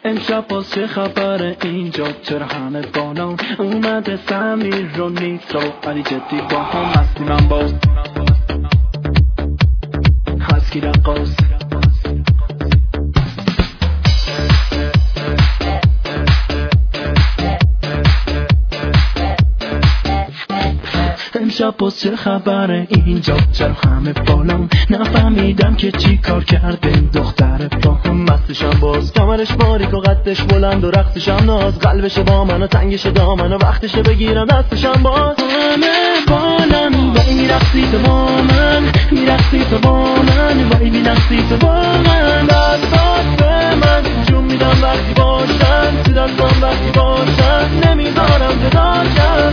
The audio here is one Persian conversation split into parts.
امشب باز چه خبره اینجا؟ چرا همه بالام اومده سمیر رو نیسا ولی جدی با هم هستی من باز هستی رقاص امشب باز چه خبره اینجا؟ چرا همه بالام نفهمیدم که چی کار کرده دختر با هم مستشم باز کمرش باریک و قدش بلند و رقصشم ناز قلبش با من و تنگش دامن و وقتش بگیرم دستشم باز همه بالم وای میرقصی تو با من میرقصی تو با من وای میرقصی تو با من دستات به من جون میدم وقتی باشن تو دستان وقتی باشن نمیذارم جداشم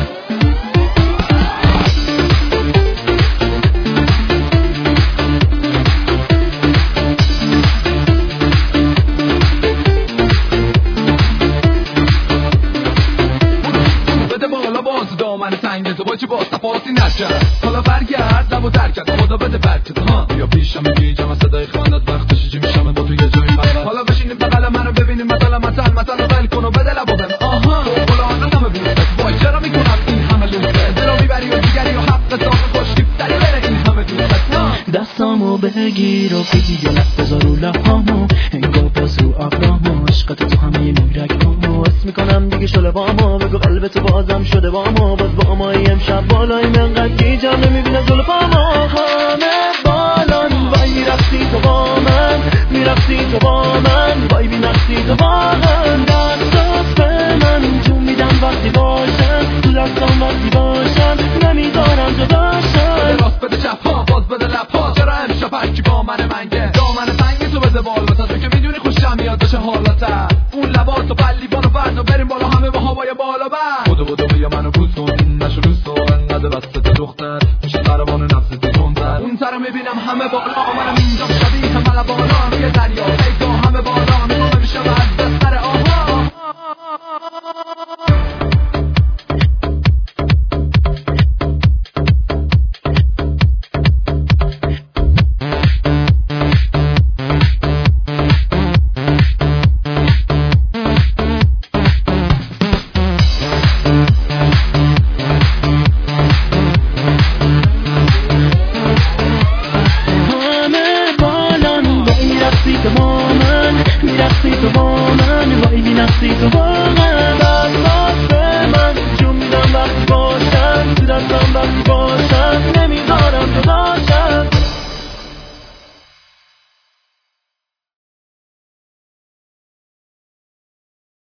دامن تنگ تو با چی با صفاتی نشد حالا برگرد لب و درکت خدا بده برکت ها بیا پیشم بیجم از صدای خواندت وقتش چی میشم با تو یه جایی خبر حالا بشینیم بغل منو ببینیم مثلا رو ول کن و بده لب و بده آها فلان همه بیست وای چرا میکنم این همه لوسه دلو میبری و دیگری و حق صاف خوشتیب تری بره این همه دوست دستامو بگیر و بگی یه لب بذار رو لبامو انگار باز رو آبرامو عشقت تو همه نیرگامو اسم میکنم دیگه شله بامو بگو قلبتو بازم شده بامو باز با مایی امشب بالایی منقدر گیجم نمیبینه زلفامو همه بالان وای میرقصی تو با من میرقصی تو با من وای میرقصی تو با من دستات به من جون میدم وقتی باشن تو دستان وقتی باشن نمیذارم جداشن راست بده چپ ها باز بده لب ها چرا امشب هرکی با من منگه دامن تنگ تو بده بالا تا تو که میدونی خوشم میاد داشته حالاتر اون لباس و پلیوان و برد و بریم بالا همه با هوای بالا بر بودو بیا منو بوس کن این نشو روز کن نده بسته دختر میشه قربان نفس تندر اون سر میبینم همه بالا منم اینجا شبیه همه بالا روی دریا پیدا همه بالا میخوام میشه از دست سر آها میرقصی تو با من وای میرقصی تو با